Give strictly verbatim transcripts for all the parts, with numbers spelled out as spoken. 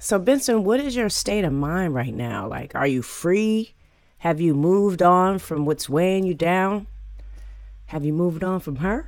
So, Benson, what is your state of mind right now? Like, are you free? Have you moved on from what's weighing you down? Have you moved on from her?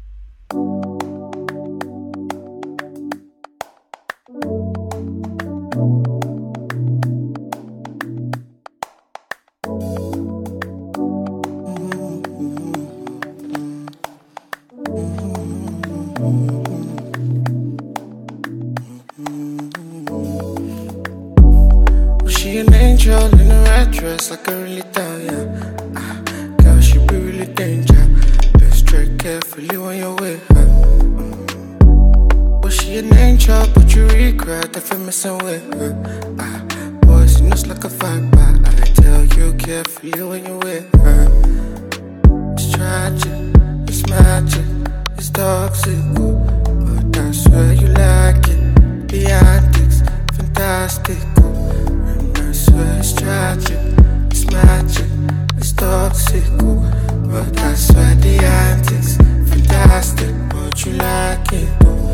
She an angel in a red dress, I can really tell, yeah. Ah, girl, she be really danger. Best tread carefully when you're with her. Mm. Well, she an angel, but you regret if you're messing with her. Ah, boys, you know it's like a fight, but I tell you carefully when you're with her. It's tragic, it's magic, it's toxic, but I swear you like it. The antics, fantastic. It's tragic, it's magic, it's toxic, ooh. But I swear the antics, fantastic, but you like it,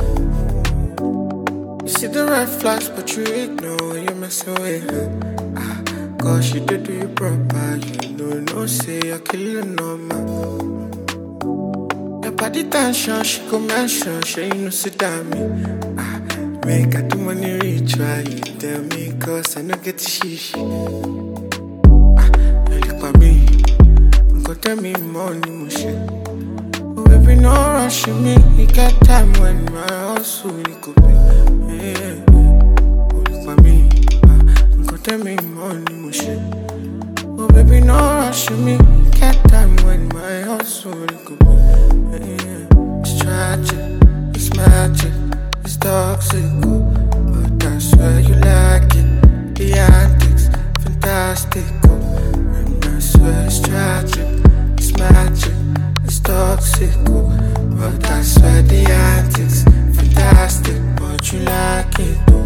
ooh. You see the red flags, but you ignore when you're messing with her. Ah, cause she did do you proper, you know, no say you're killing no man. Your body tension, she go mention, she you know sit down me. Ah, make I do money retry, you tell me cause I no get shishi. Ah, you look at me, go tell me money mushy. Oh baby, no rushing me, you got time when my hustle you could be. Yeah, oh look at me, ah, go tell me money mushy. Oh baby, no rushing me, you got time when my hustle you could be. Yeah, it's tragic, it's magic. It's toxic, but I swear you like it. The antics, fantastic, and I swear it's tragic, it's magic, it's toxic, but I swear the antics, fantastic, but you like it.